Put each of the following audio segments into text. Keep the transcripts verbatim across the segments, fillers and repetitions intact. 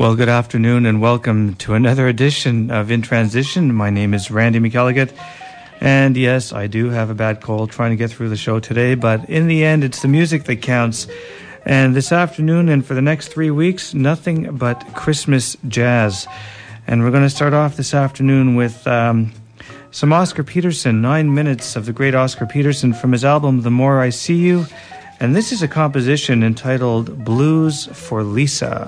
Well, good afternoon and welcome to another edition of In Transition. My name is Randy McElligott, and yes, I do have a bad cold trying to get through the show today, but in the end, it's the music that counts. And this afternoon and for the next three weeks, nothing but Christmas jazz. And we're going to start off this afternoon with um, some Oscar Peterson, nine minutes of the great Oscar Peterson from his album The More I See You. And this is a composition entitled Blues for Lisa.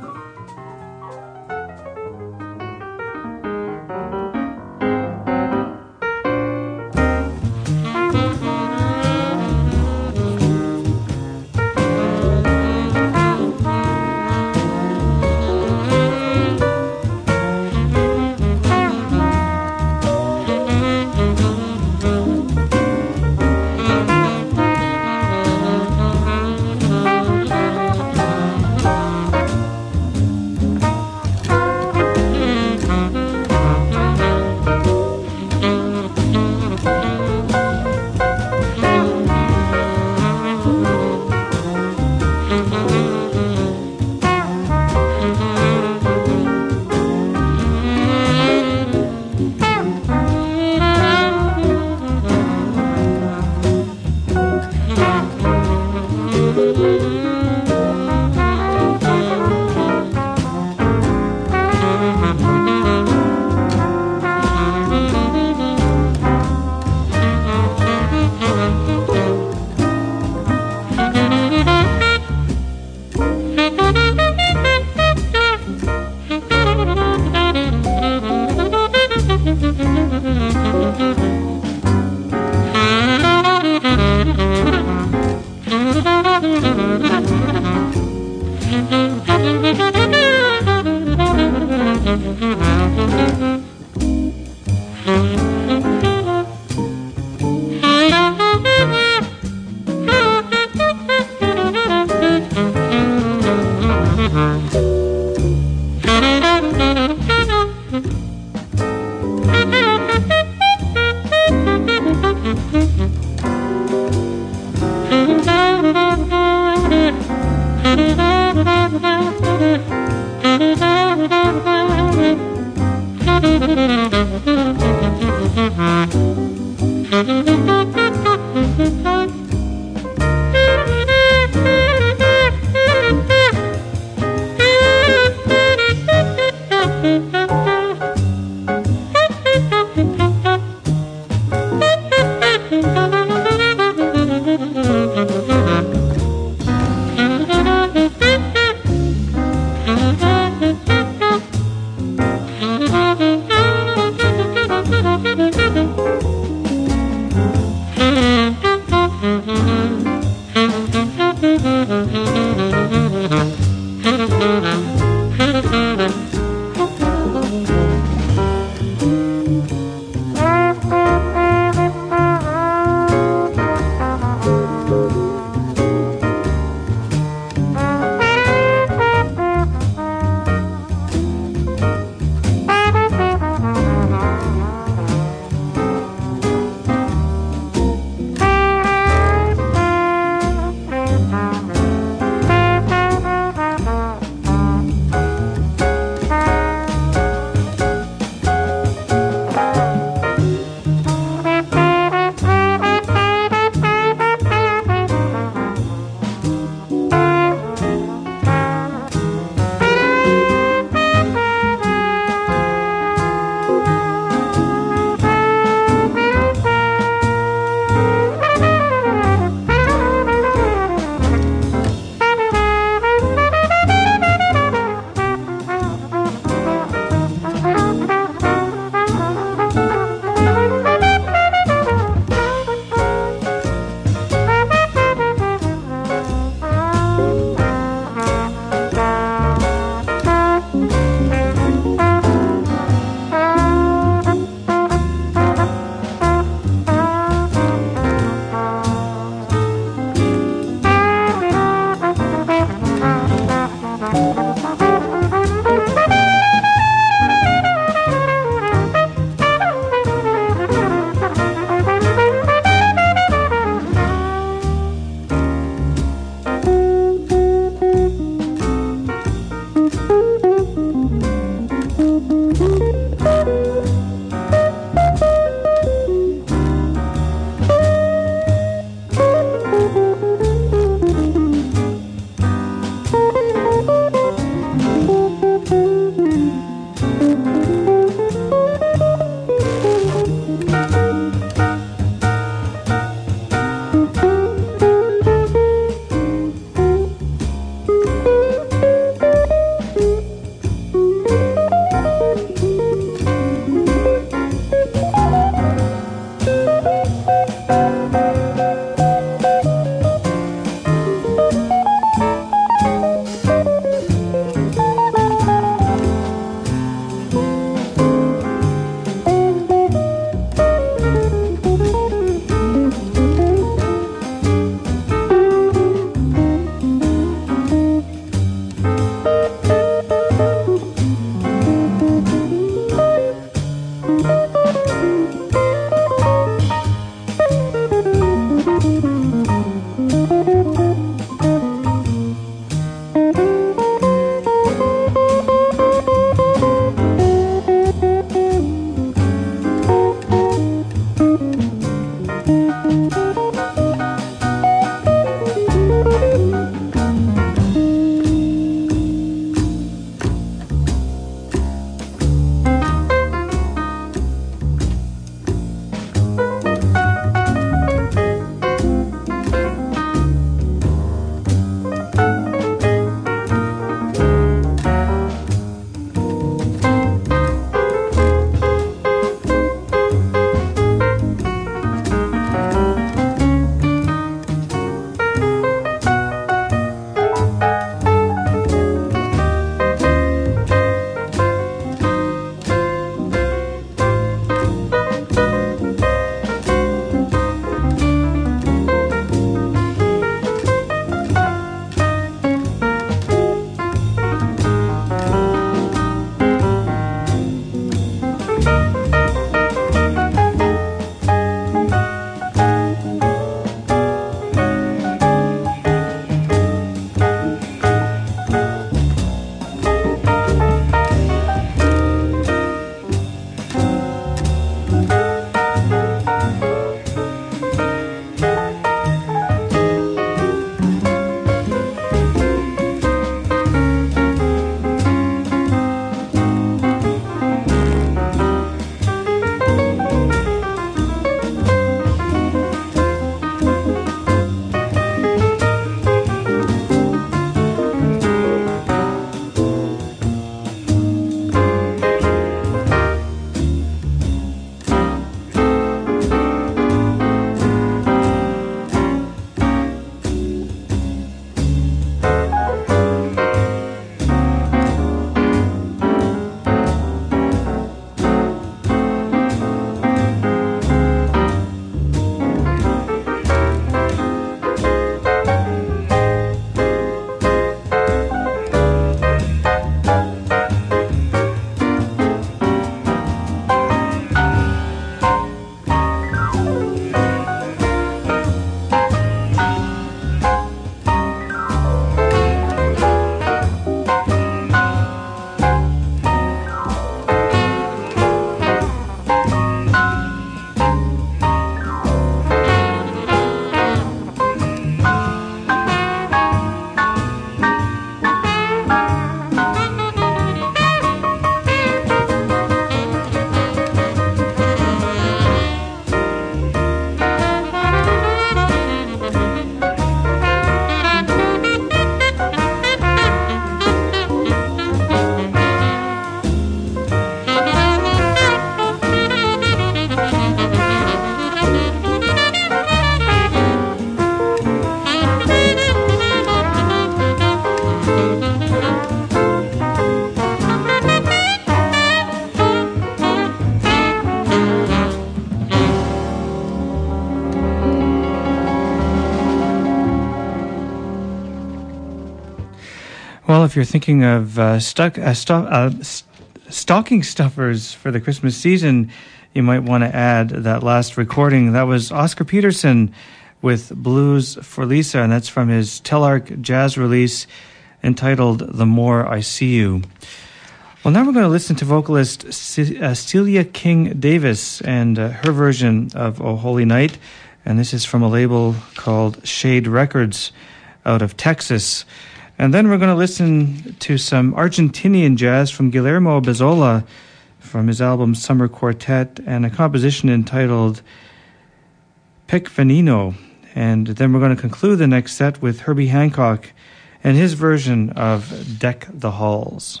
if you're thinking of uh, stuck, uh, sto- uh, st- stocking stuffers for the Christmas season, you might want to add that last recording. That was Oscar Peterson with Blues for Lisa, and that's from his Telarc jazz release entitled The More I See You. Well, now we're going to listen to vocalist C- uh, Celia King Davis and uh, her version of O Holy Night, and this is from a label called Shade Records out of Texas. And then we're going to listen to some Argentinian jazz from Guillermo Bezzola from his album Summer Quartet, and a composition entitled Pic Venino. And then we're going to conclude the next set with Herbie Hancock and his version of Deck the Halls.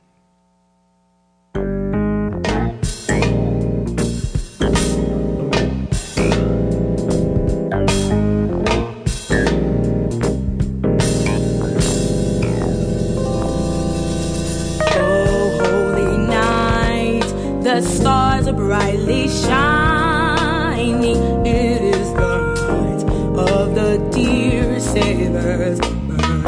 The stars are brightly shining. It is the night of the dear Savior's birth.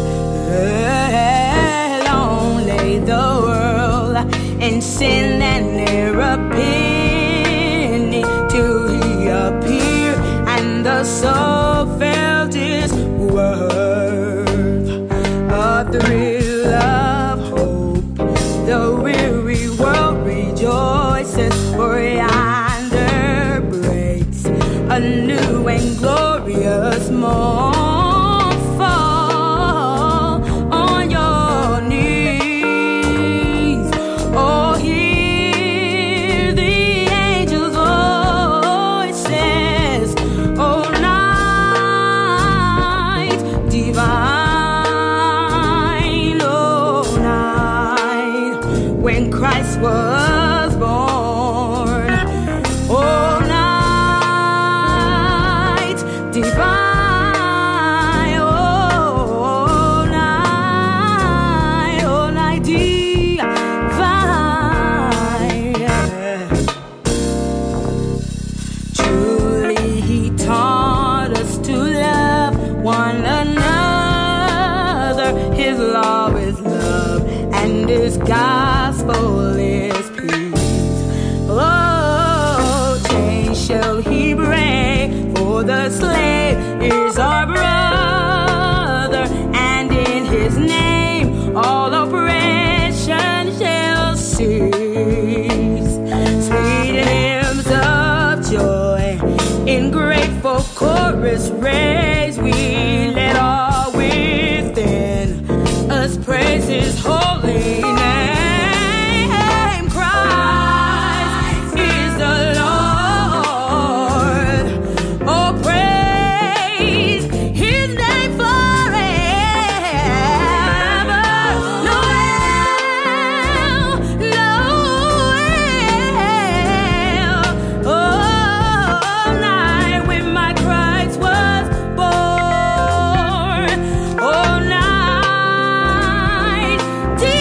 Long lay the world in sin and error penny till he appeared, and the soul felt his worth. A thrill of hope, the weary world rejoices, for yonder breaks a new and glorious morn. Fall on your knees, oh, hear the angels' voices, oh, night divine, oh, night when Christ was born, oh, night divine, oh, night, oh, night divine. Truly he taught us to love one another. His law is love, and his gospel is peace. Oh, chains shall he break, for the slave is our brother, and in his name all oppression shall cease. Sweet hymns of joy in grateful chorus raise, we let all within us praise his holy name. Christ is the Lord. Oh, praise his name forever. Noel, Noel. Oh, night when my Christ was born. Oh, night divine.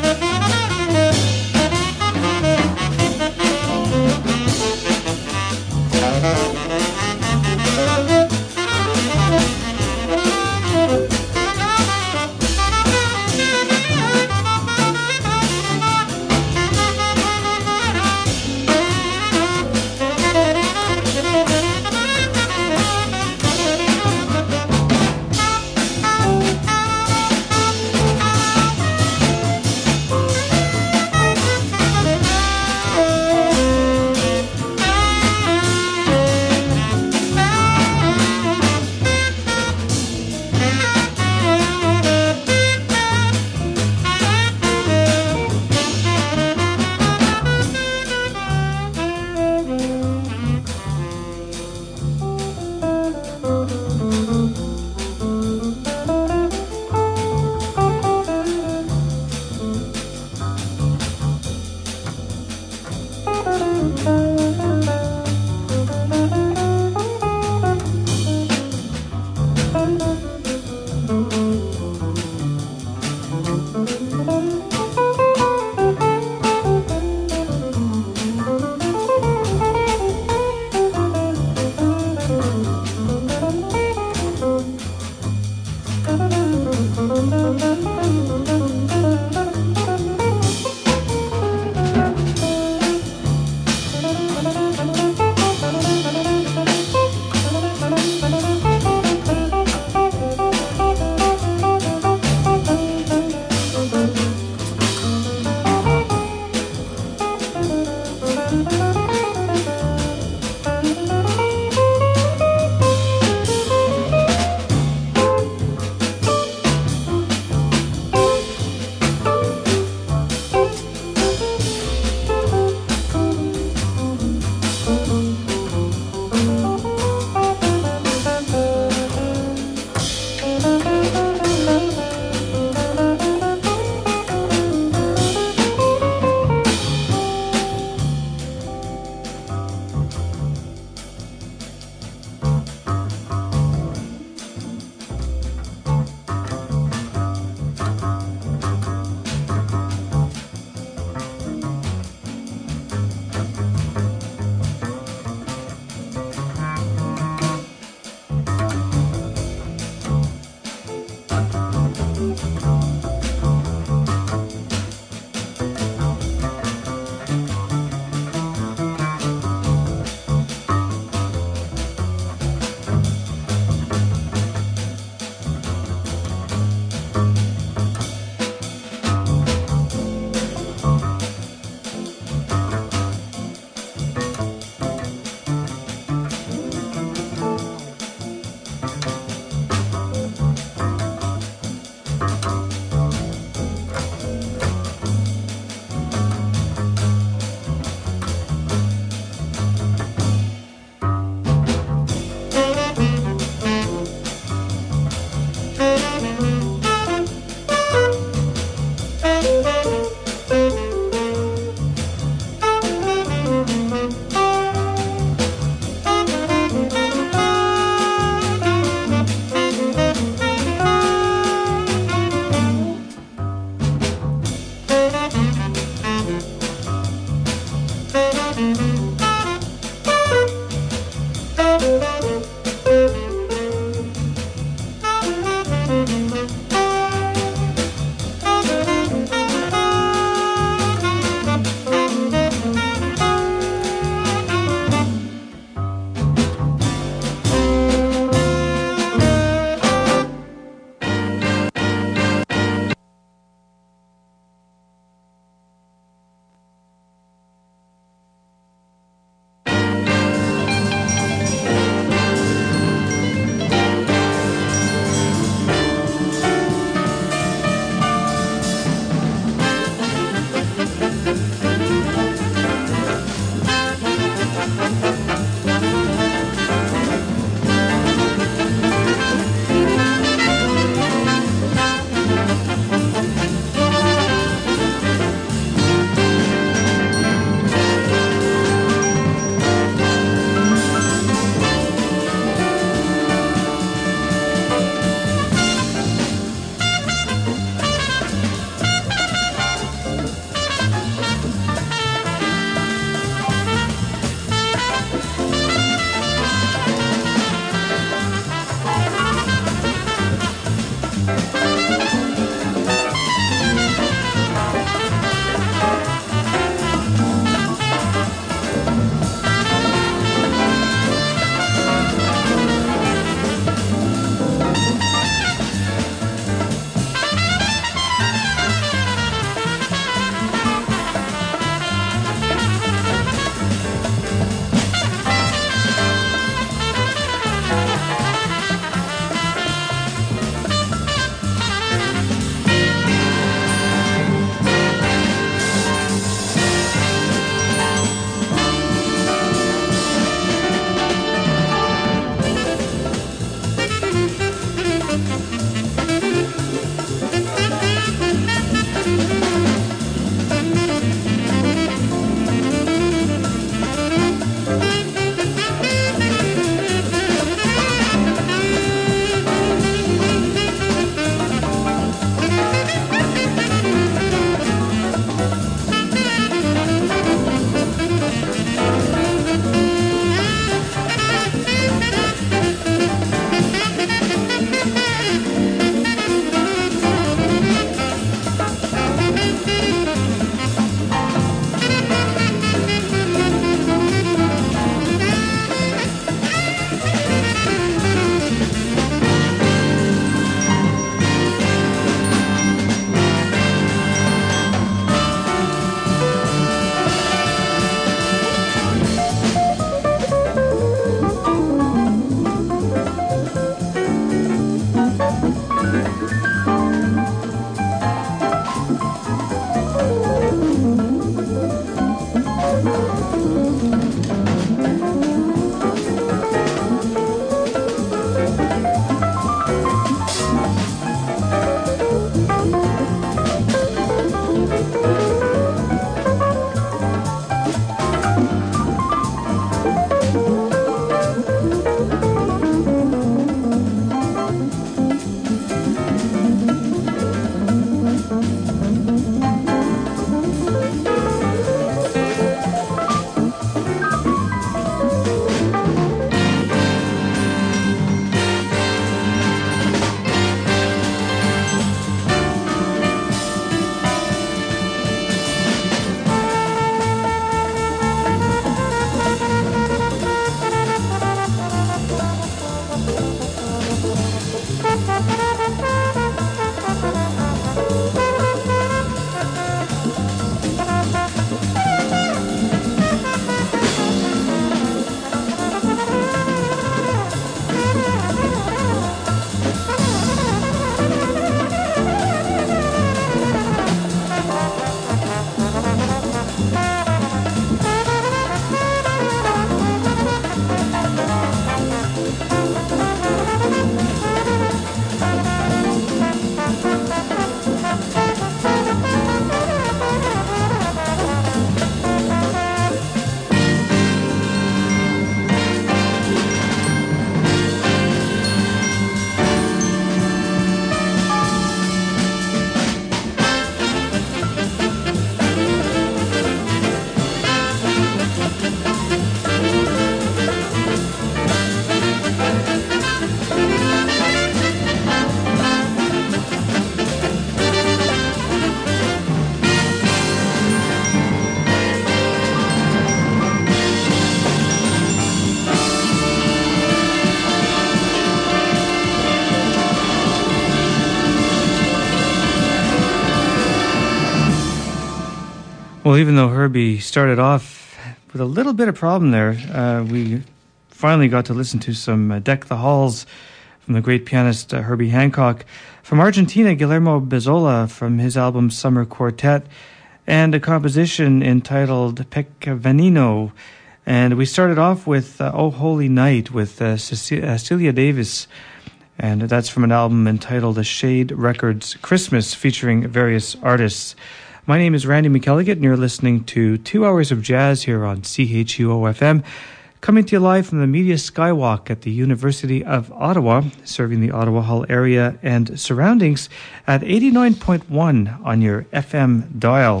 Well, even though Herbie started off with a little bit of problem there, uh, we finally got to listen to some uh, Deck the Halls from the great pianist uh, Herbie Hancock. From Argentina, Guillermo Bezzola from his album Summer Quartet, and a composition entitled Peccavenino. And we started off with uh, Oh Holy Night with uh, Cecilia, Celia Davis, and that's from an album entitled A Shade Records Christmas, featuring various artists. My name is Randy McElligott, and you're listening to two hours of jazz here on C H U O F M, coming to you live from the Media Skywalk at the University of Ottawa, serving the Ottawa Hall area and surroundings at eighty-nine point one on your F M dial.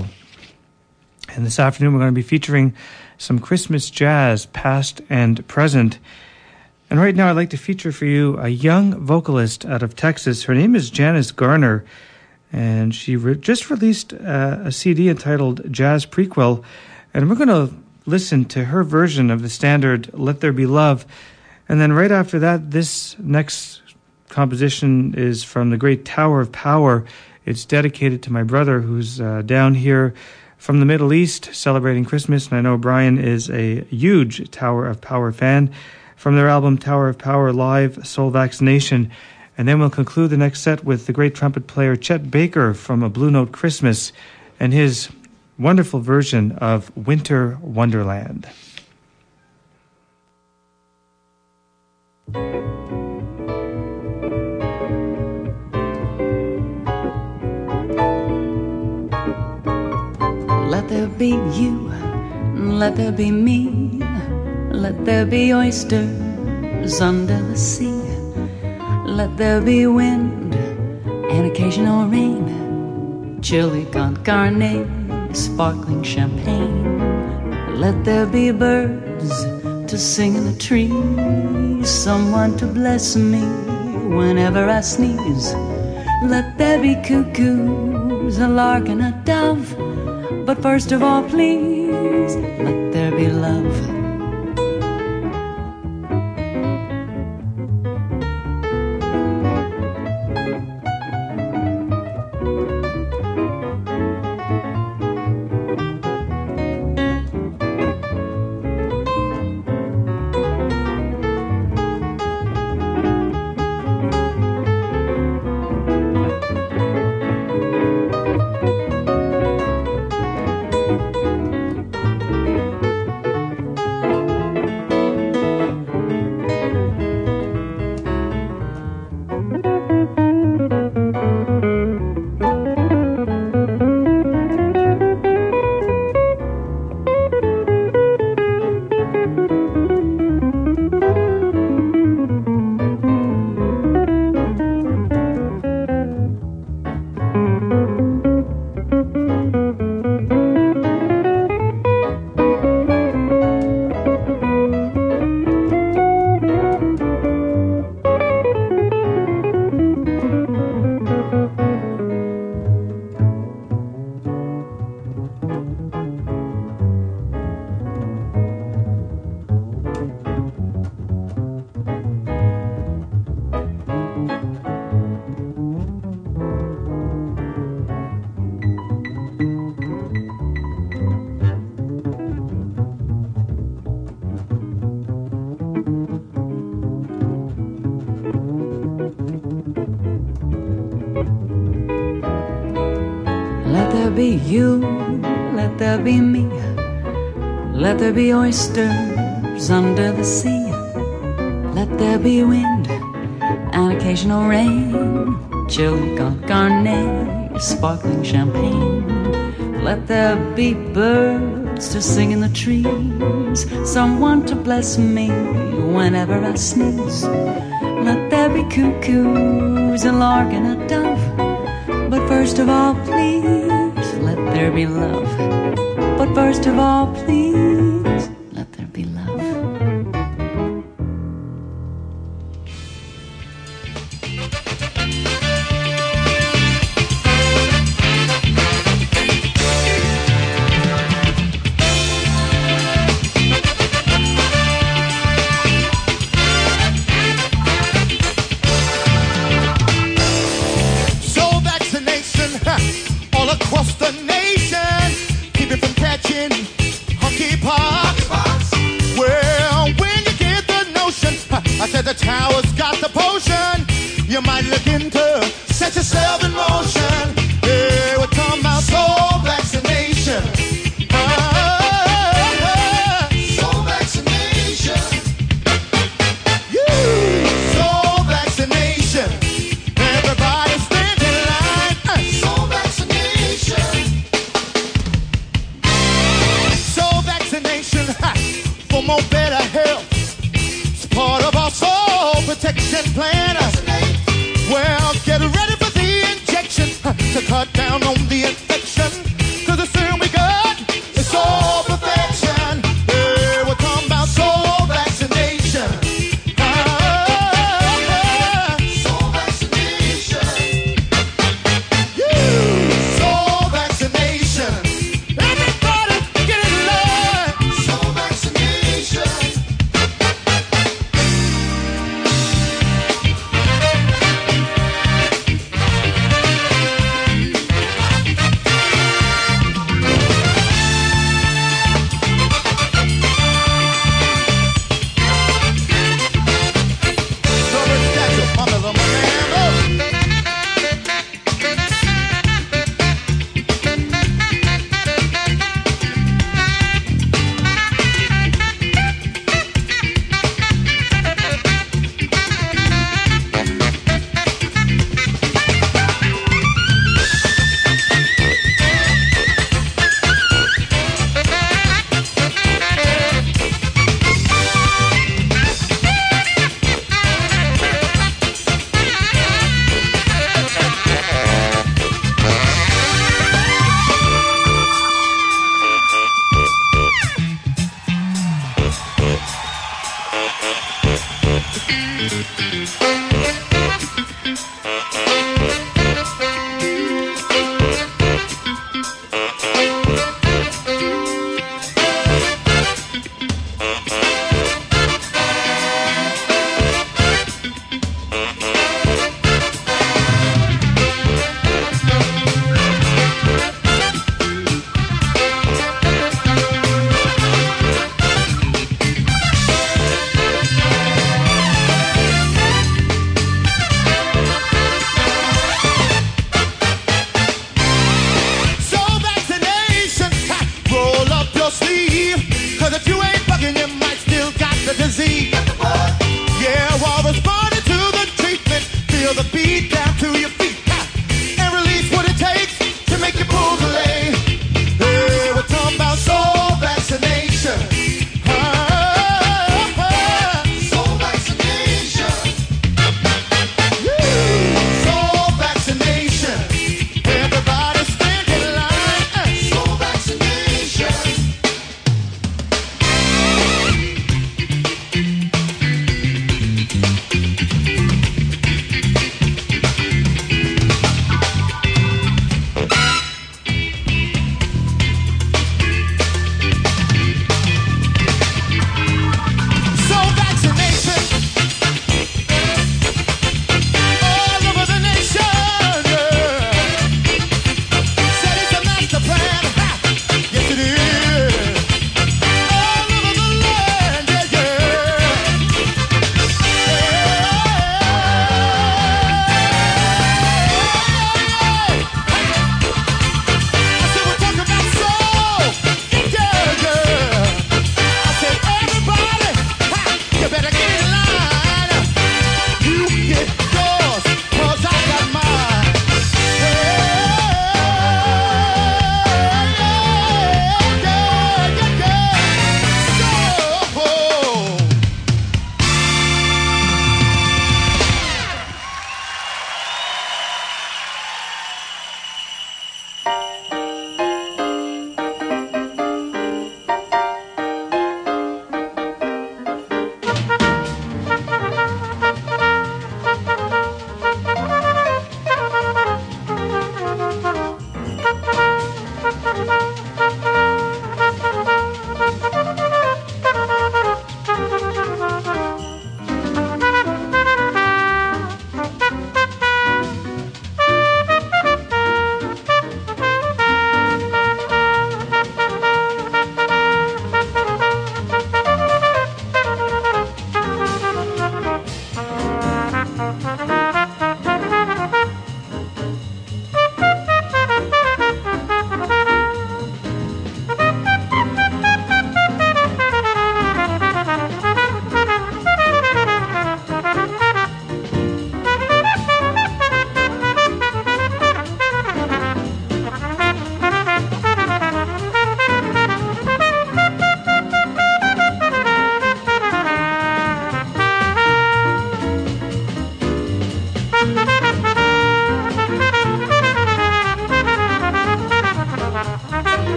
And this afternoon we're going to be featuring some Christmas jazz, past and present. And right now I'd like to feature for you a young vocalist out of Texas. Her name is Janice Garner, and she re- just released uh, a C D entitled Jazz Prequel, and we're going to listen to her version of the standard Let There Be Love. And then right after that, this next composition is from the great Tower of Power. It's dedicated to my brother who's uh, down here from the Middle East celebrating Christmas, and I know Brian is a huge Tower of Power fan, from their album Tower of Power Live, Soul Vaccination. And then we'll conclude the next set with the great trumpet player Chet Baker from A Blue Note Christmas and his wonderful version of Winter Wonderland. Let there be you, let there be me, let there be oysters under the sea. Let there be wind and occasional rain, chili con carne, sparkling champagne. Let there be birds to sing in the trees, someone to bless me whenever I sneeze. Let there be cuckoos, a lark and a dove, but first of all, please, let there be love. be you, let there be me, let there be oysters under the sea, let there be wind and occasional rain, chilled con carne, sparkling champagne. Let there be birds to sing in the trees, someone to bless me whenever I sneeze. Let there be cuckoos, a lark and a dove, but first of all, please, let there be love. But first of all, please, let there be love. The tower's got the potion. You might look into set yourself in motion. Yeah, we're talking about soul vaccination. Ah, soul vaccination. Yeah, soul vaccination. Everybody stand in line. Uh, soul vaccination. Soul vaccination ha, for more better health. Part of our soul protection plan. Well, get ready for the injection to cut down on the infection. Cause the soon we got is soul perfection. Yeah, we're talking about soul vaccination. Ah, soul vaccination. Yeah, soul vaccination. Everybody get in line. Soul vaccination.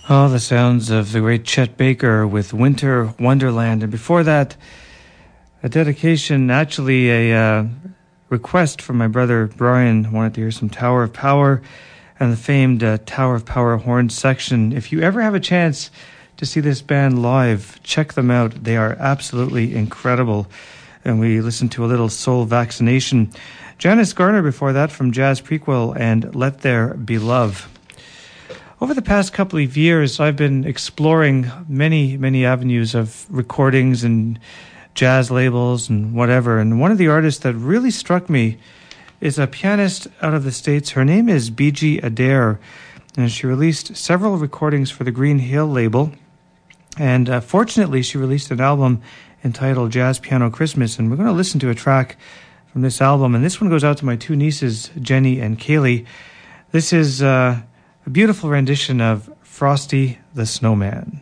Oh, the sounds of the great Chet Baker with Winter Wonderland. And before that, a dedication, actually a uh, request from my brother Brian. Wanted to hear some Tower of Power and the famed uh, Tower of Power horn section. If you ever have a chance to see this band live, check them out. They are absolutely incredible. And we listened to a little Soul Vaccination. Janice Garner before that from Jazz Prequel and Let There Be Love. Over the past couple of years, I've been exploring many, many avenues of recordings and jazz labels and whatever. And one of the artists that really struck me is a pianist out of the States. Her name is Biji Adair, and she released several recordings for the Green Hill label. And uh, fortunately, she released an album entitled Jazz Piano Christmas. And we're going to listen to a track from this album. And this one goes out to my two nieces, Jenny and Kaylee. This is Uh, a beautiful rendition of Frosty the Snowman.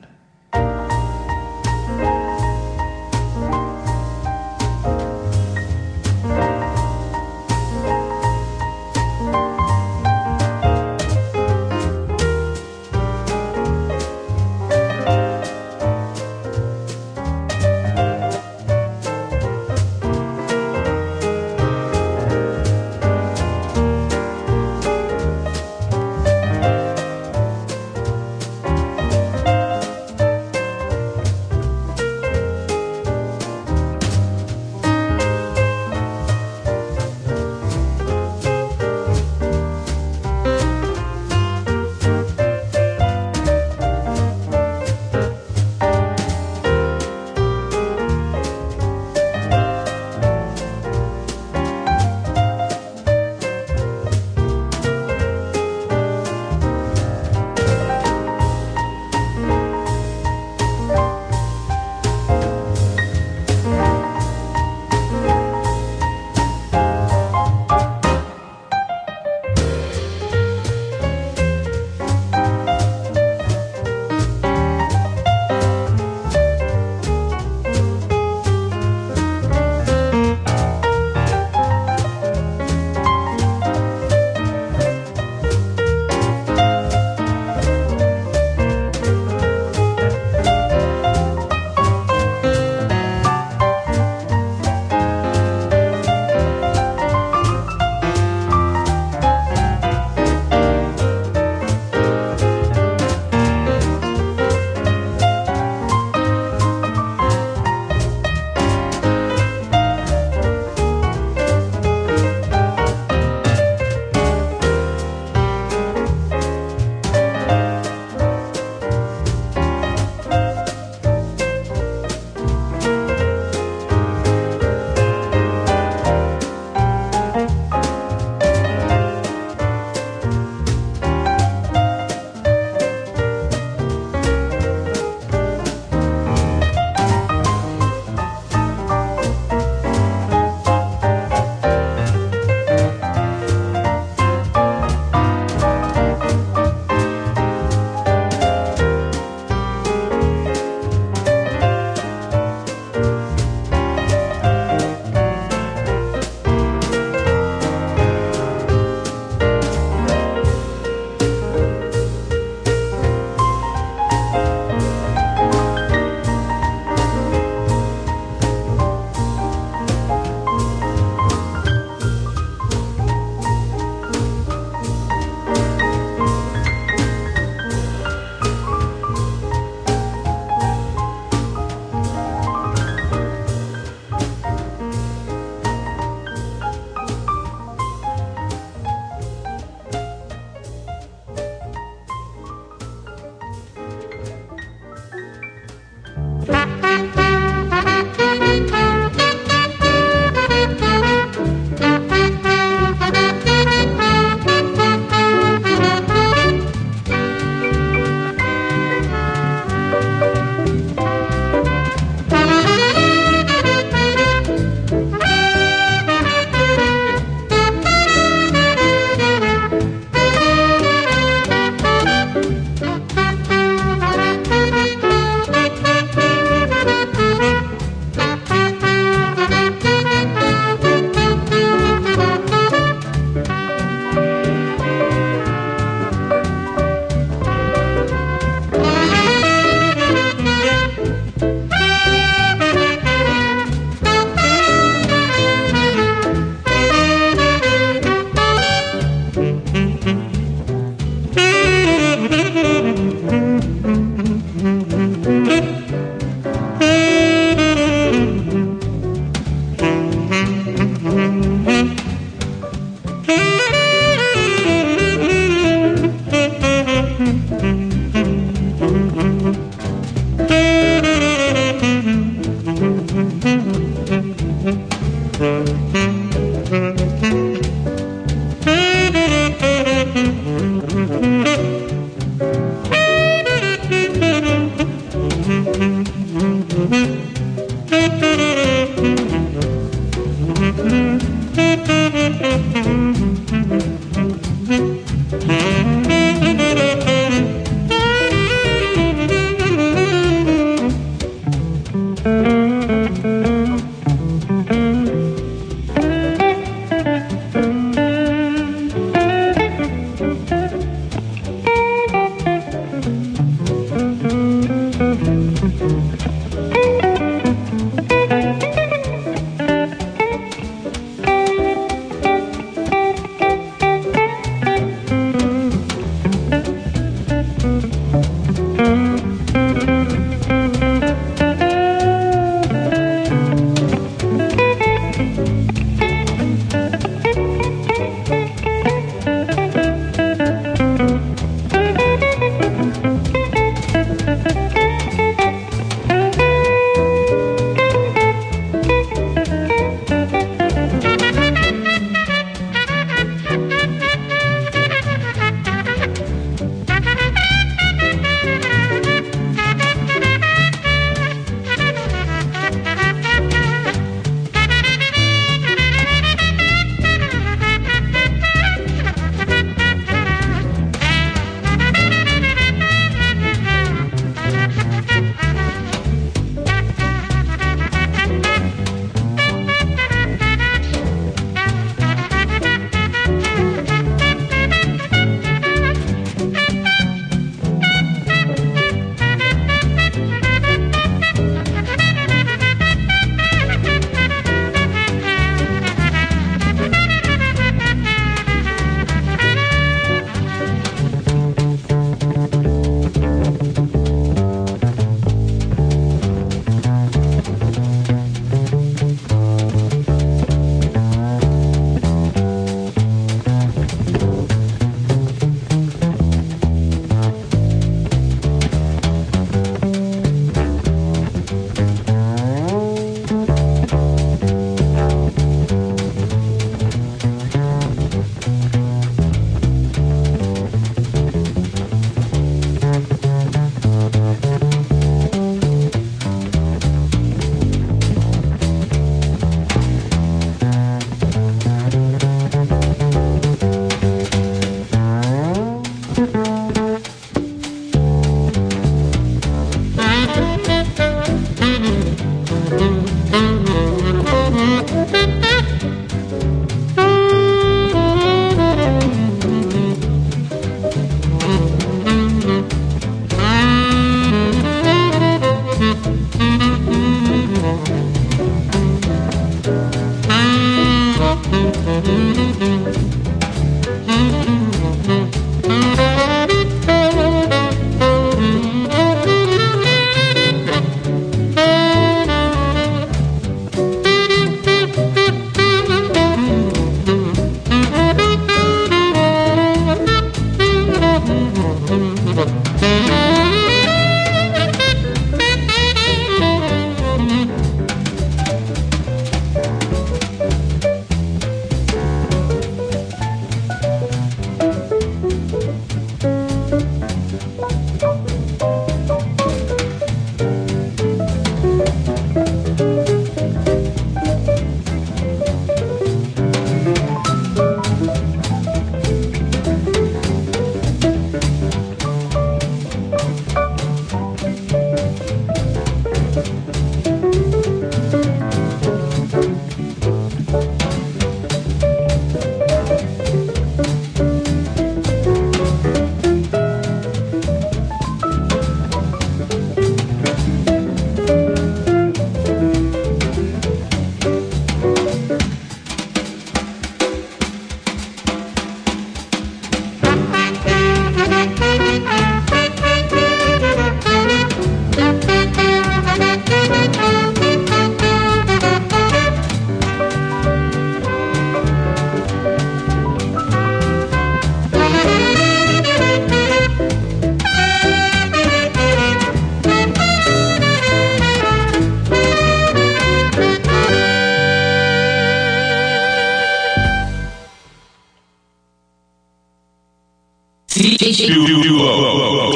D H U O.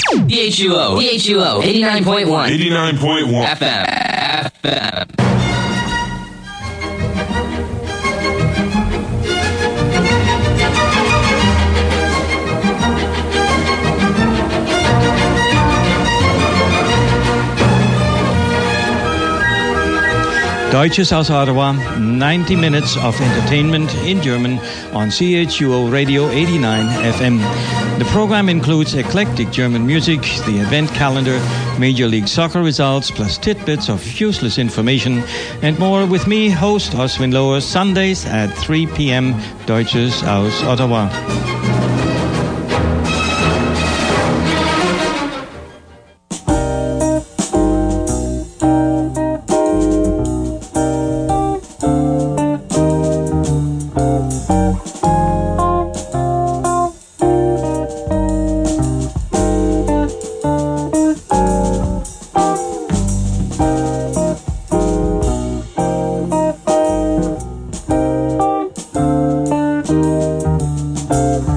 D H U O. D H U O. eighty-nine point one. eighty-nine point one. F M. F M. Deutsches aus Ottawa, ninety minutes of entertainment in German on C H U O Radio eighty-nine F M. The program includes eclectic German music, the event calendar, Major League Soccer results, plus tidbits of useless information, and more with me, host Oswin Lower, Sundays at three p.m. Deutsches aus Ottawa. Thank you.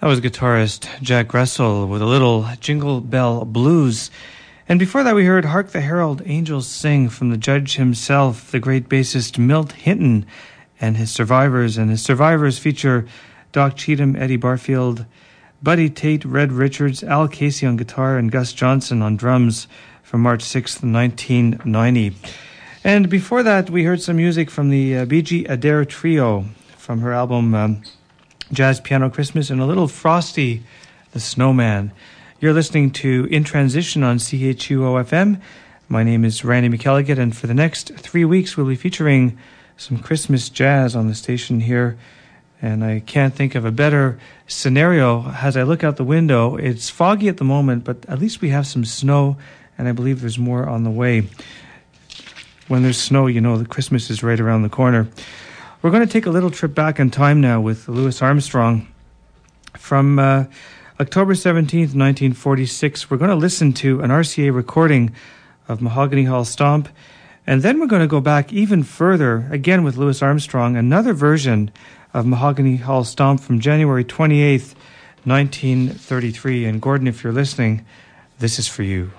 was guitarist Jack Russell with a little Jingle Bell Blues. And before that we heard Hark the Herald Angels Sing from the judge himself, the great bassist Milt Hinton, and his survivors. And his survivors feature Doc Cheatham, Eddie Barfield, Buddy Tate, Red Richards, Al Casey on guitar, and Gus Johnson on drums from March sixth, nineteen ninety. And before that, we heard some music from the uh, B G Adair Trio from her album um, Jazz Piano Christmas, and a little Frosty the Snowman. You're listening to In Transition on C H U O F M. My name is Randy McElligott, and for the next three weeks, we'll be featuring some Christmas jazz on the station here. And I can't think of a better scenario. As I look out the window, it's foggy at the moment, but at least we have some snow, and I believe there's more on the way. When there's snow, you know that Christmas is right around the corner. We're going to take a little trip back in time now with Louis Armstrong. From uh, October seventeenth, nineteen forty-six, we're going to listen to an R C A recording of Mahogany Hall Stomp, and then we're going to go back even further, again with Louis Armstrong, another version of Mahogany Hall Stomp from January twenty-eighth, nineteen thirty-three. And Gordon, if you're listening, this is for you.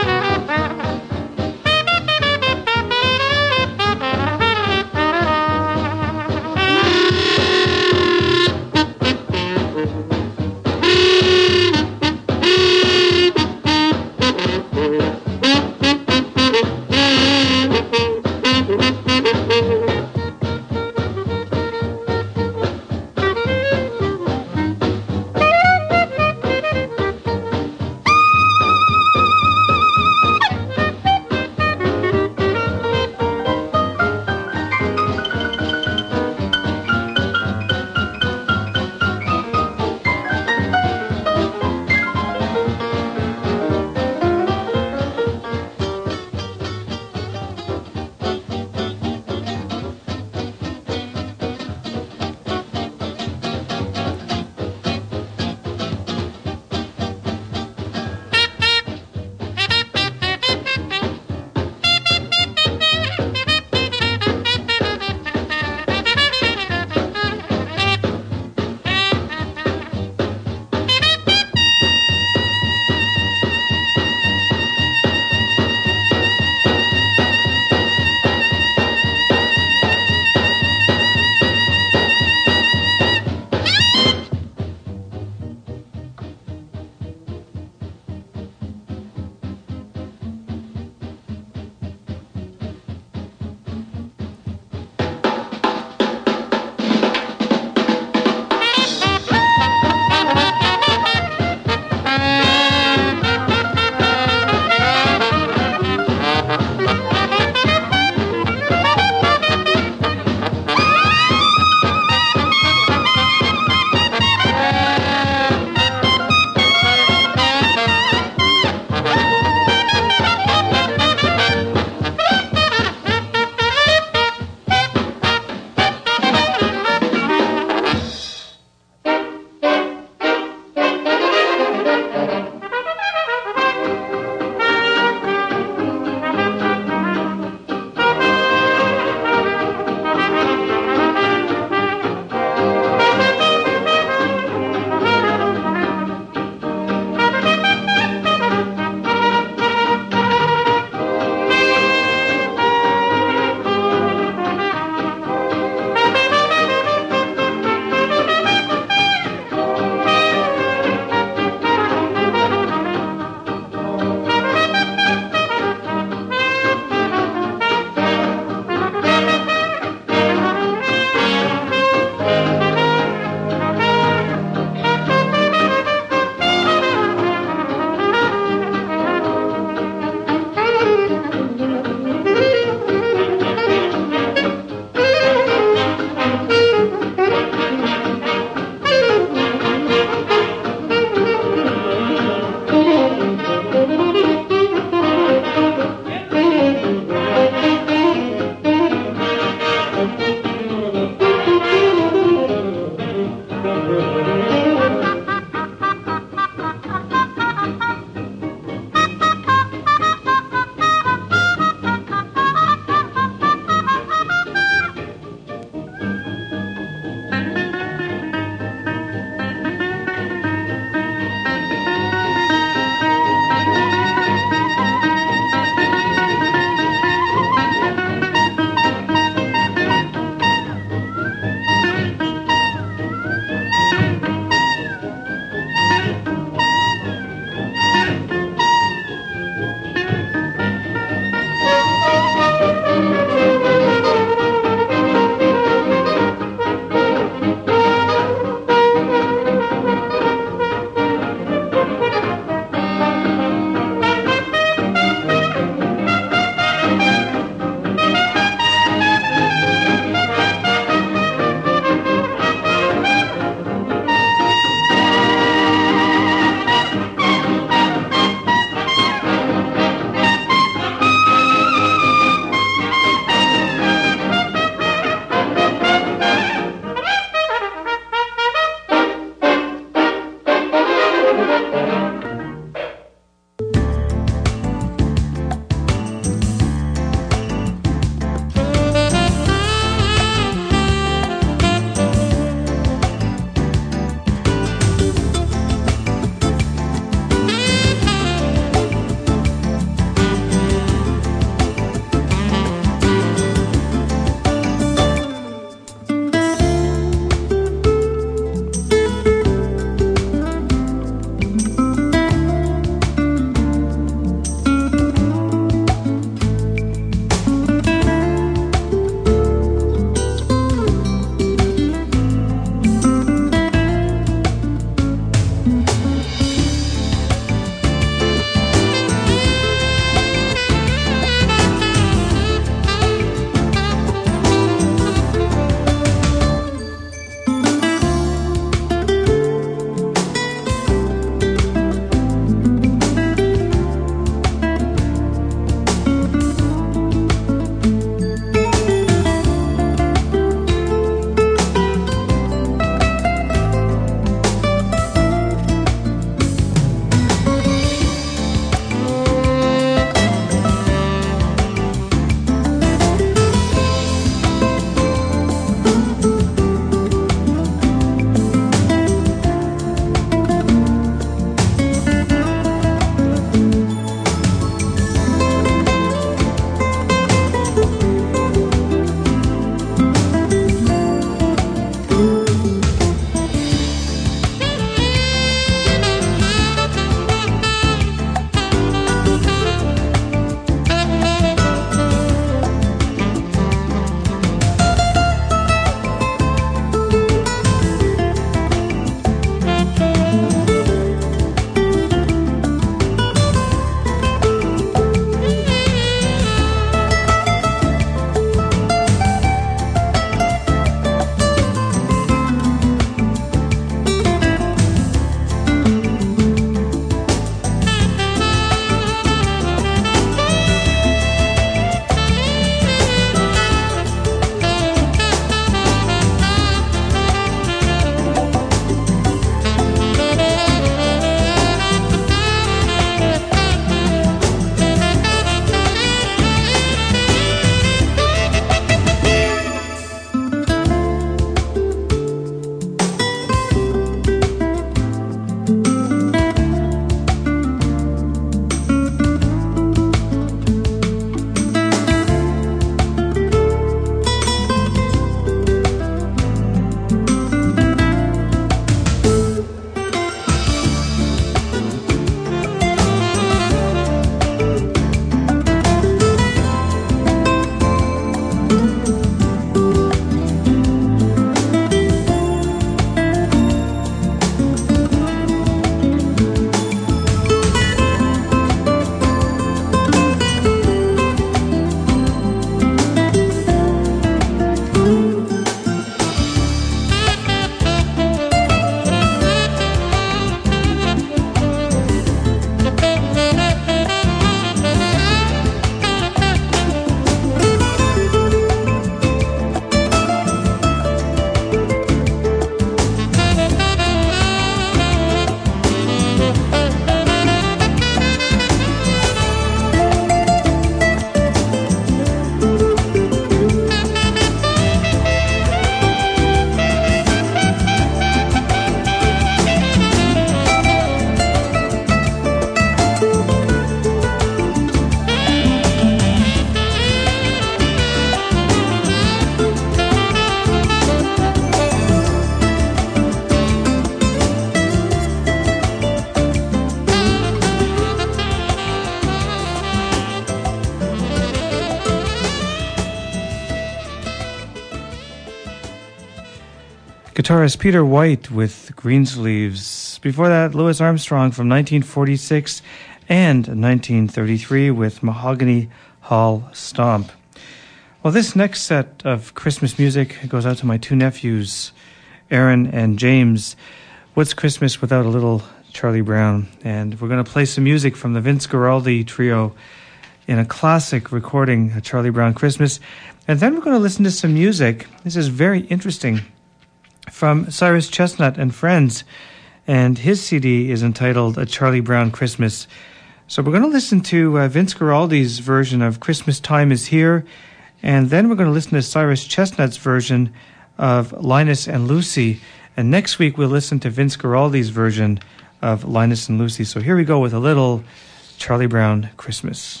Guitarist Peter White with Greensleeves. Before that, Louis Armstrong from nineteen forty-six and nineteen thirty-three with Mahogany Hall Stomp. Well, this next set of Christmas music goes out to my two nephews, Aaron and James. What's Christmas without a little Charlie Brown? And we're going to play some music from the Vince Guaraldi Trio in a classic recording, A Charlie Brown Christmas. And then we're going to listen to some music. This is very interesting, from Cyrus Chestnut and Friends, and his C D is entitled A Charlie Brown Christmas. So we're going to listen to uh, Vince Guaraldi's version of Christmas Time Is Here, and then we're going to listen to Cyrus Chestnut's version of Linus and Lucy, and next week we'll listen to Vince Guaraldi's version of Linus and Lucy. So here we go with a little Charlie Brown Christmas.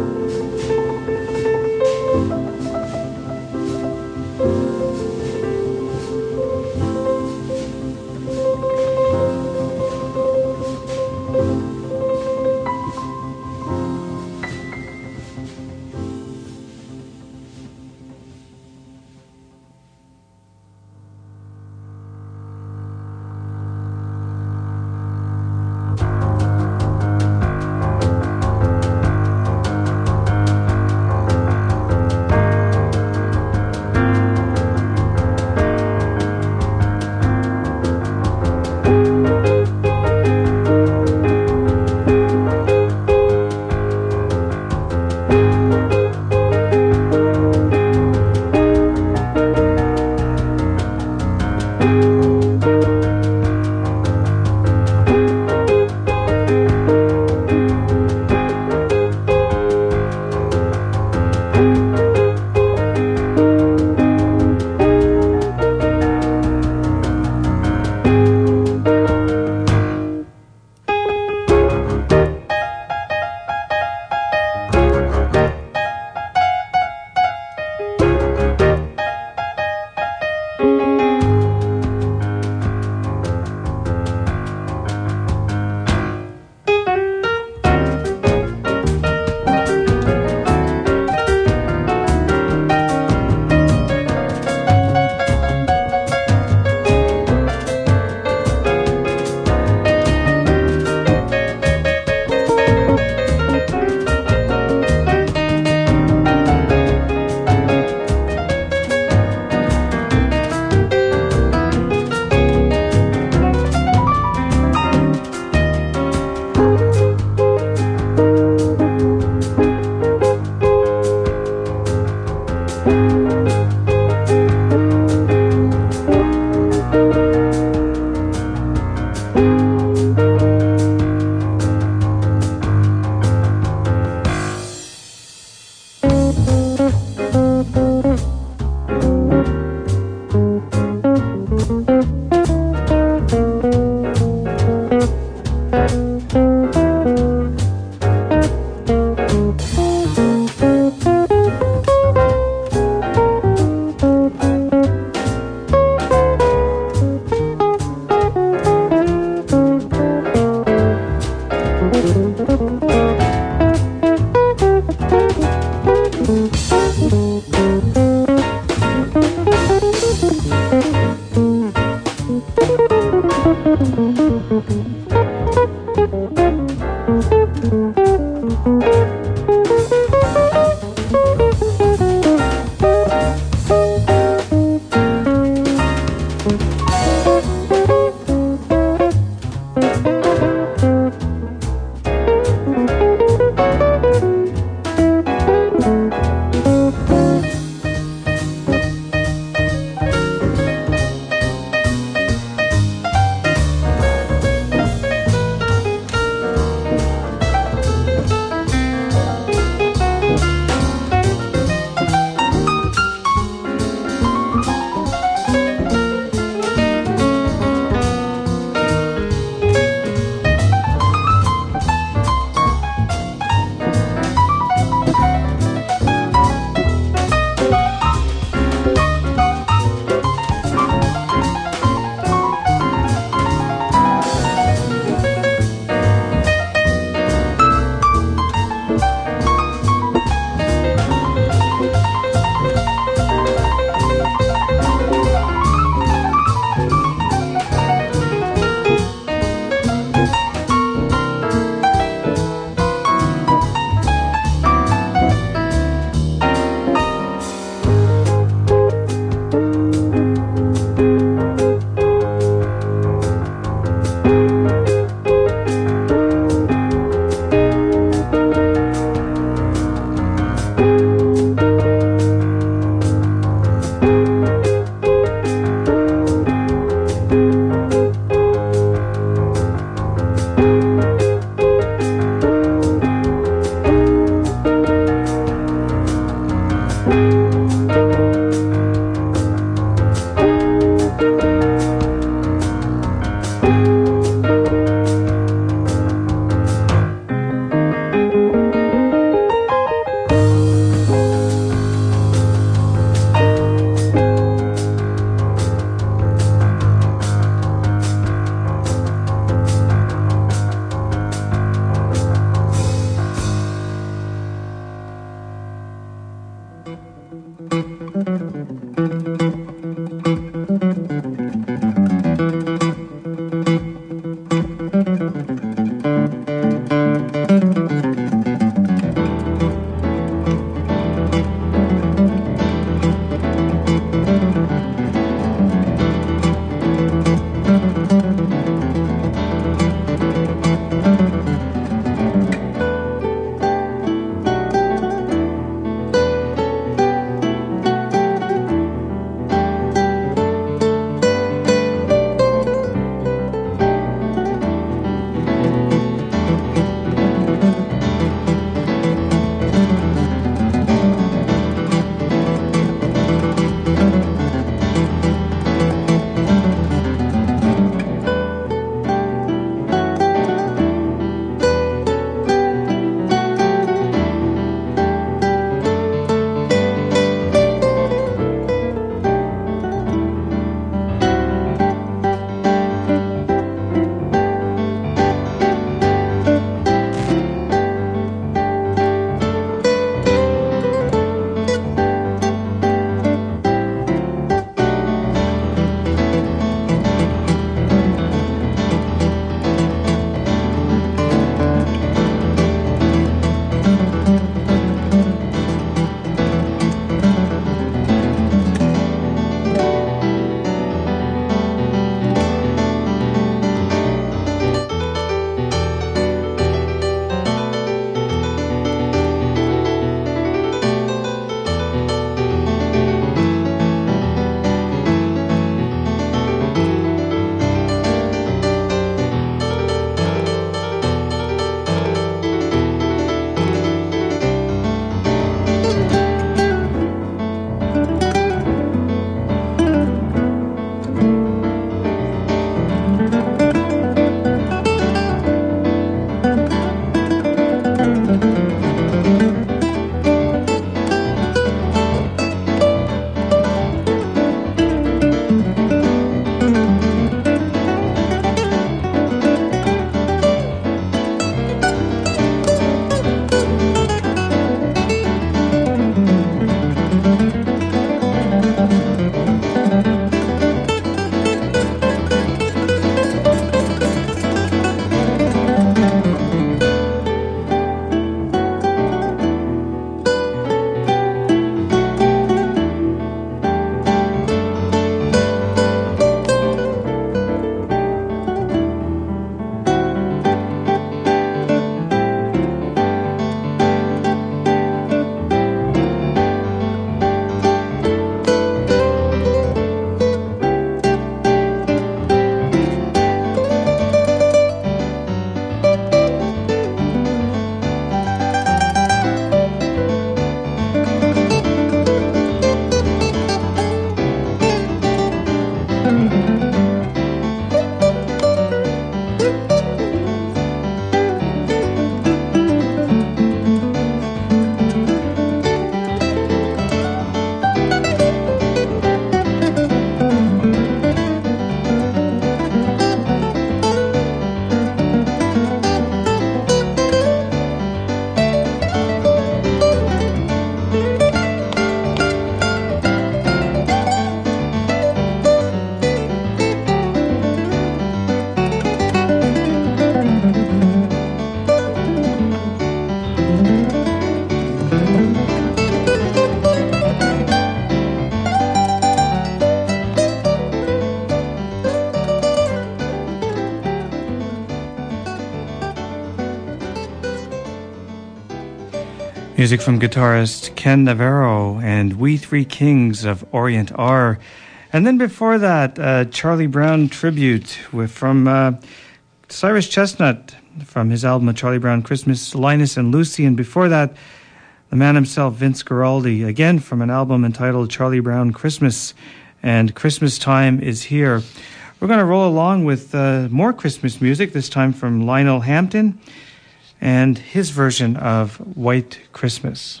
Music from guitarist Ken Navarro and We Three Kings of Orient are. And then before that, uh, Charlie Brown tribute with, from uh, Cyrus Chestnut from his album A Charlie Brown Christmas, Linus and Lucy. And before that, the man himself, Vince Guaraldi, again from an album entitled Charlie Brown Christmas. And Christmas time is here. We're going to roll along with uh, more Christmas music, this time from Lionel Hampton and his version of White Christmas.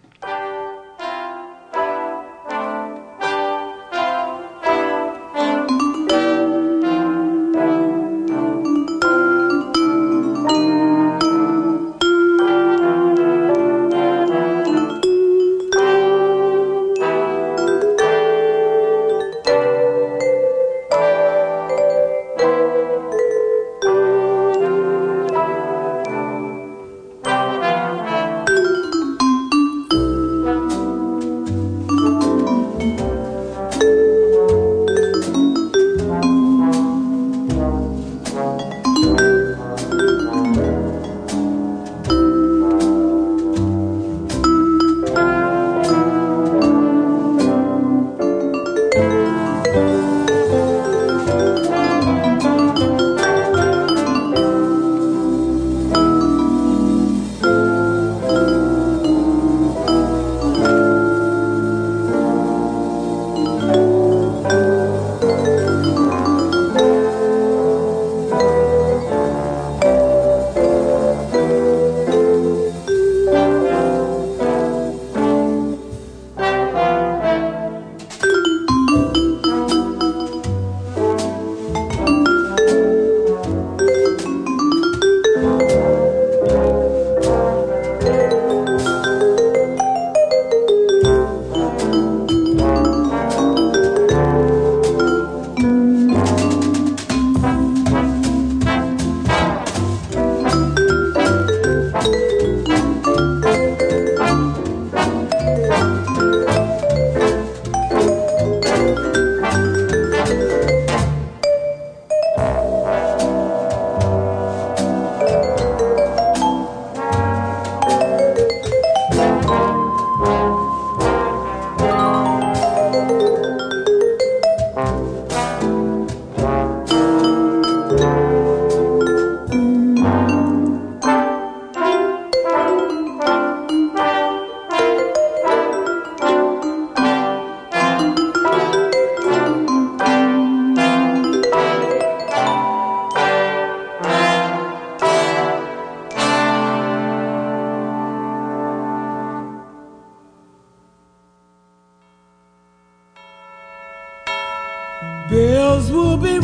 Bells will be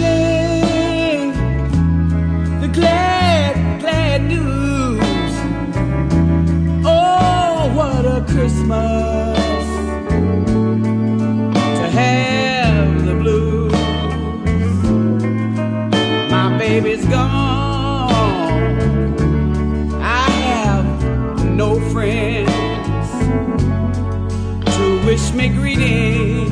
ringing, the glad, glad news. Oh, what a Christmas to have the blues. My baby's gone, I have no friends to wish me greetings.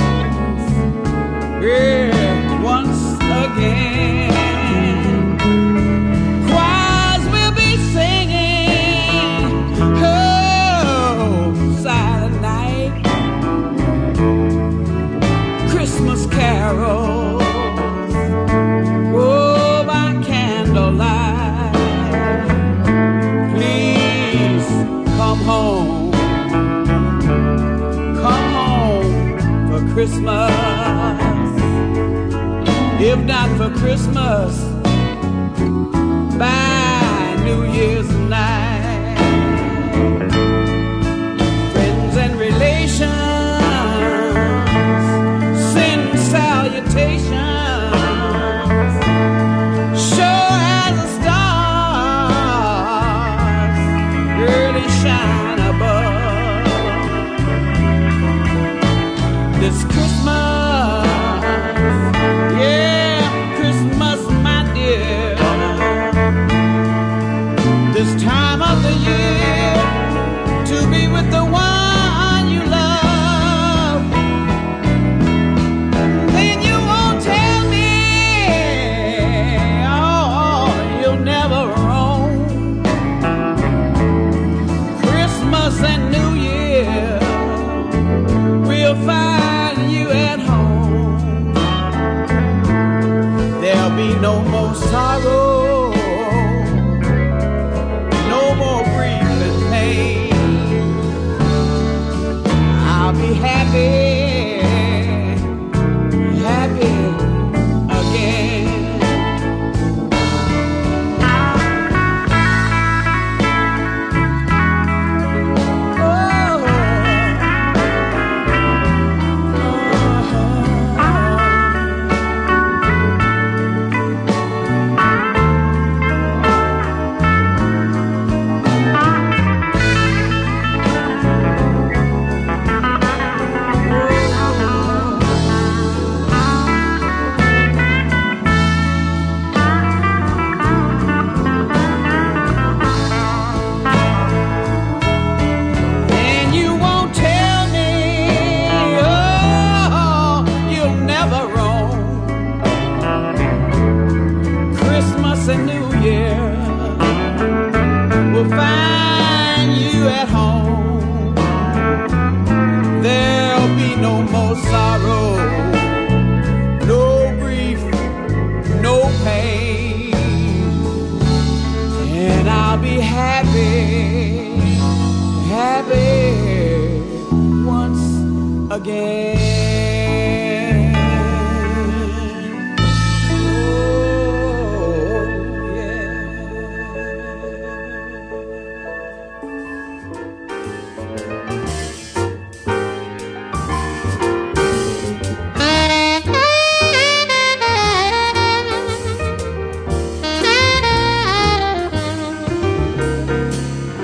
Yeah, once again, choirs will be singing, oh, silent night, Christmas carols, oh, by candlelight. Please come home, come home for Christmas. If not for Christmas, by New Year's night. Friends and relations send salutations, sure as the stars really shine above. This Christmas, yeah, Christmas, my dear, no more sorrow, no more grief and pain. I'll be happy, happy again.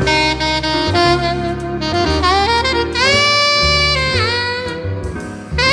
Thank you.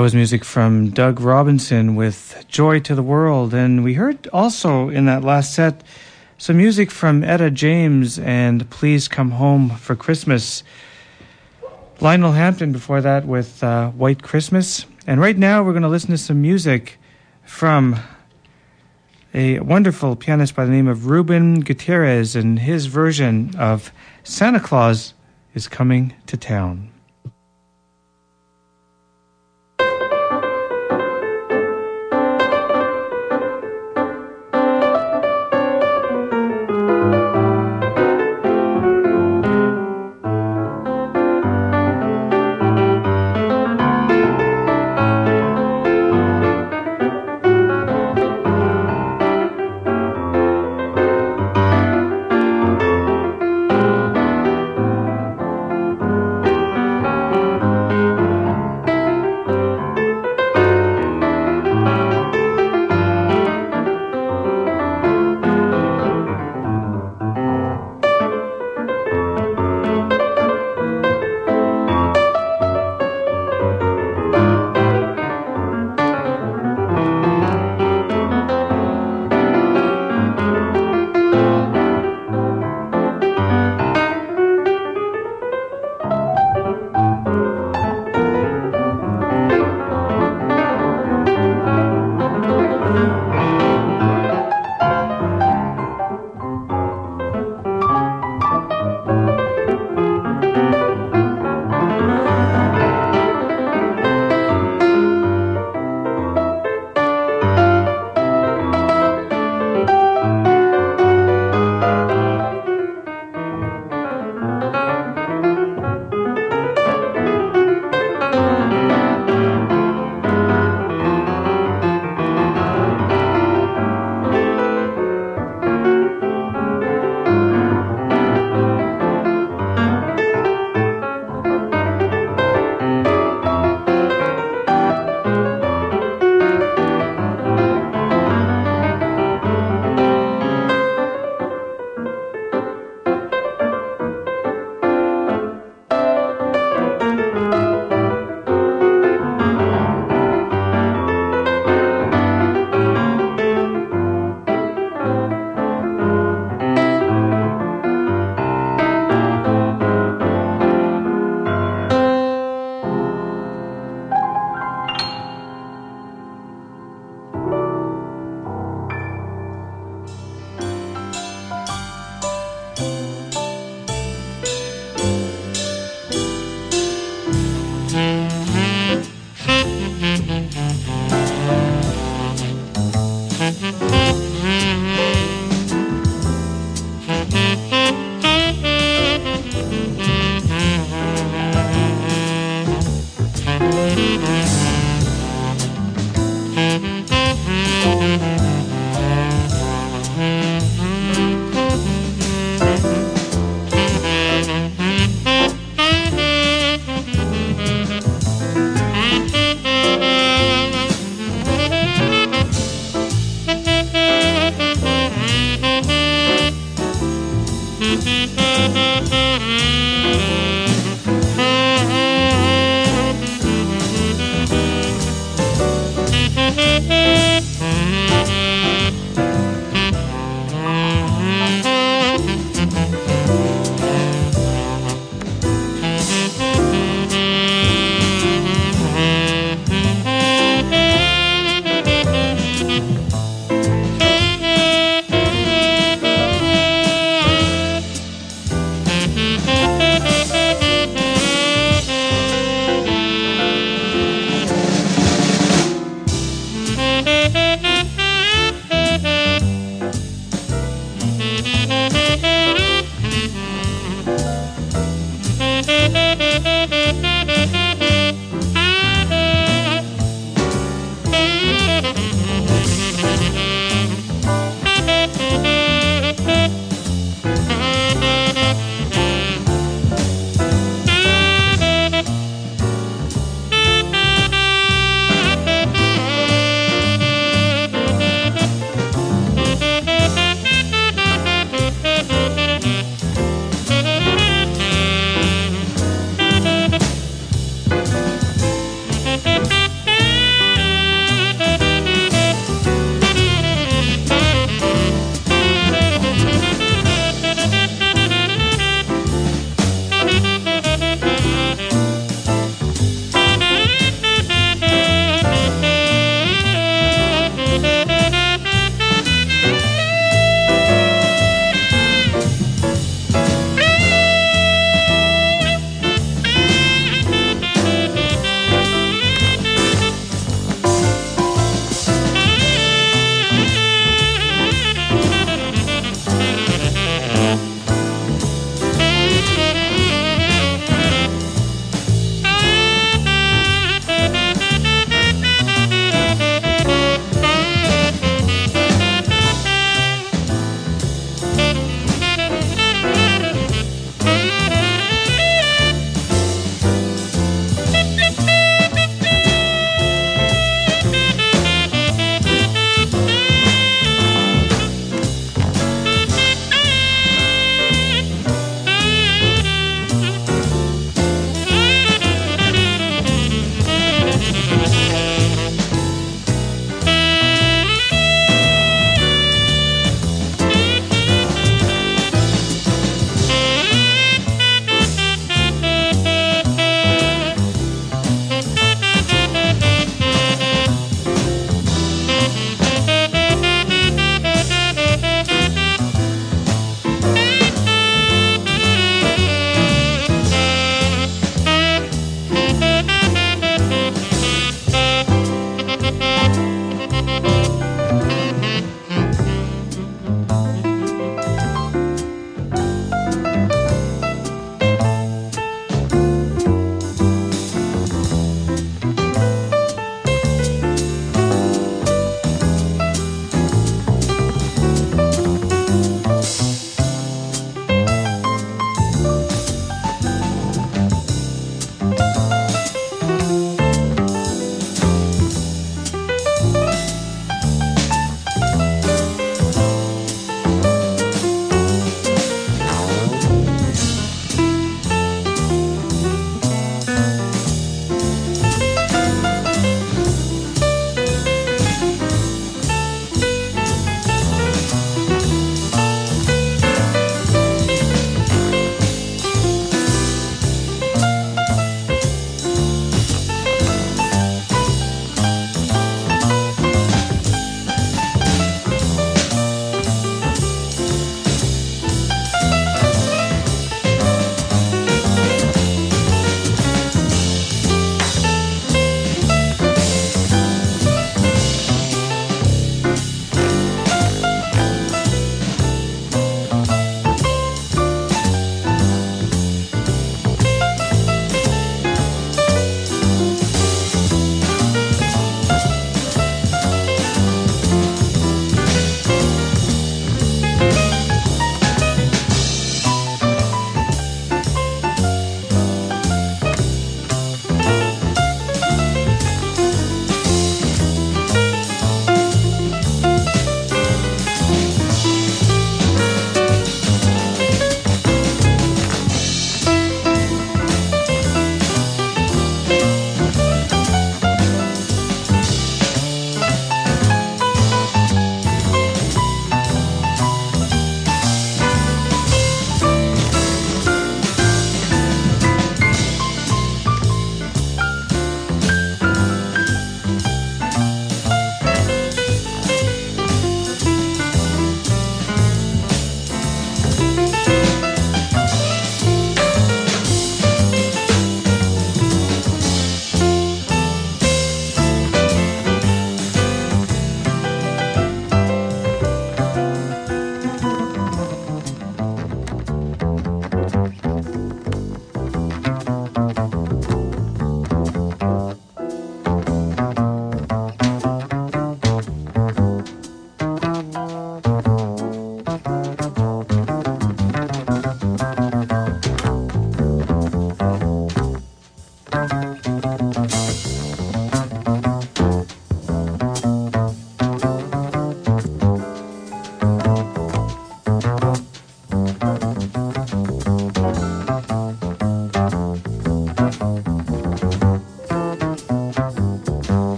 was music from Doug Robinson with Joy to the World. And we heard also in that last set some music from Etta James and Please Come Home for Christmas. Lionel Hampton before that with uh, White Christmas. And right now we're going to listen to some music from a wonderful pianist by the name of Ruben Gutierrez and his version of Santa Claus is Coming to Town.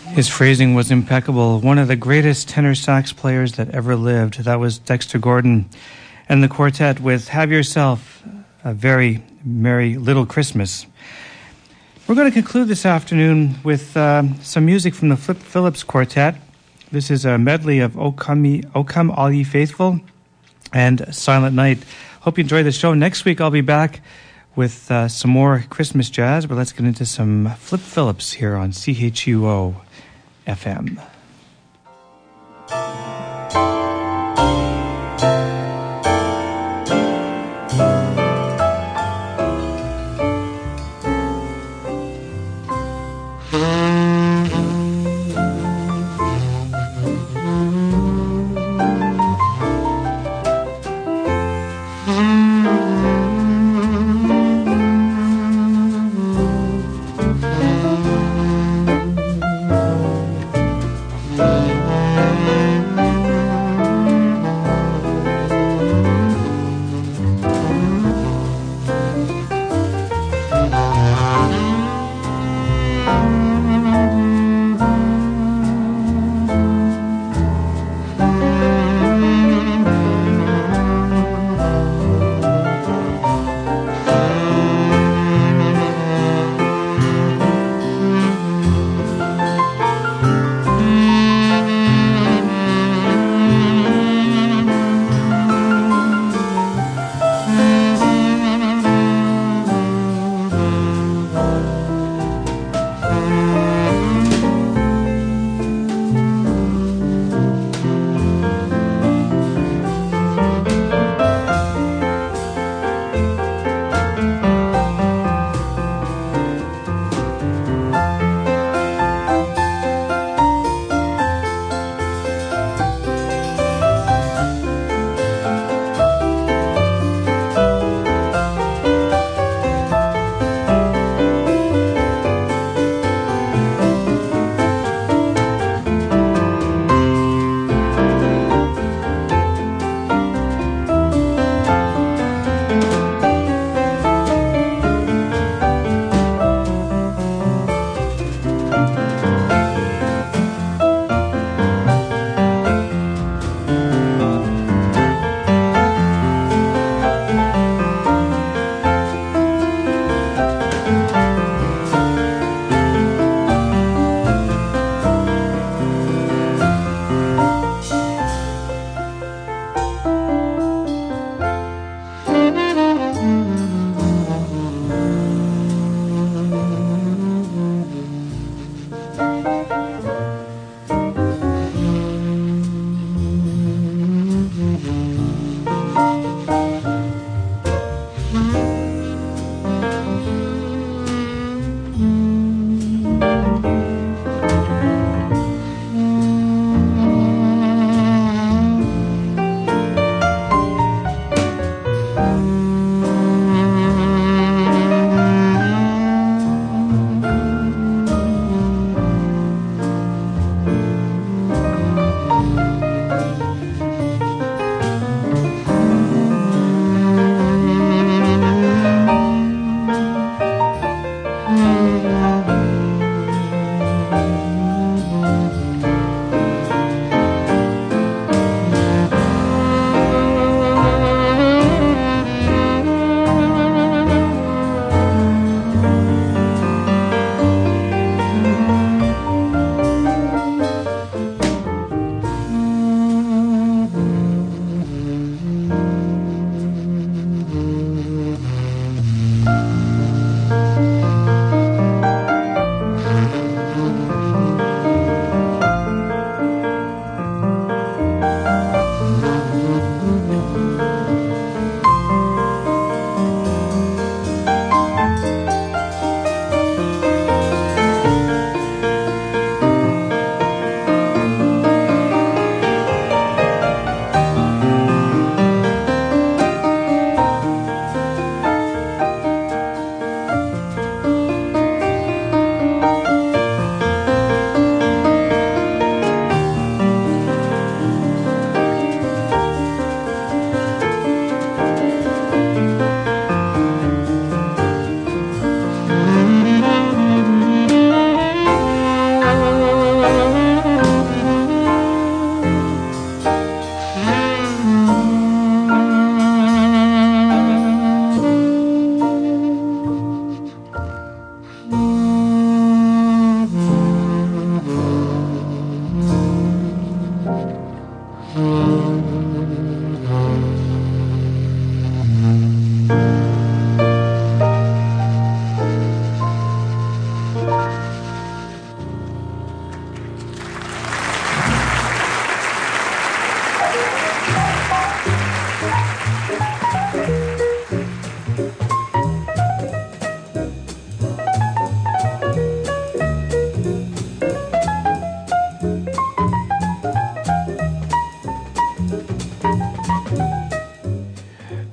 His phrasing was impeccable. One of the greatest tenor sax players that ever lived. That was Dexter Gordon. And the quartet with Have Yourself a Very Merry Little Christmas. We're going to conclude this afternoon with uh, some music from the Flip Phillips Quartet. This is a medley of O Come, o Come All Ye Faithful and Silent Night. Hope you enjoy the show. Next week I'll be back with uh, some more Christmas jazz, but let's get into some Flip Phillips here on C H U O F M.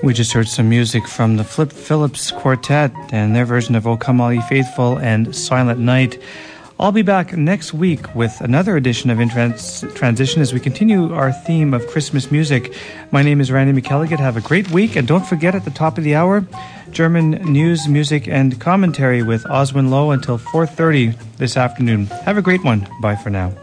We just heard some music from the Flip Phillips Quartet and their version of O Come All Ye Faithful and Silent Night. I'll be back next week with another edition of In Trans- Transition as we continue our theme of Christmas music. My name is Randy McElligott. Have a great week, and don't forget at the top of the hour, German news, music, and commentary with Oswin Lowe until four thirty this afternoon. Have a great one. Bye for now.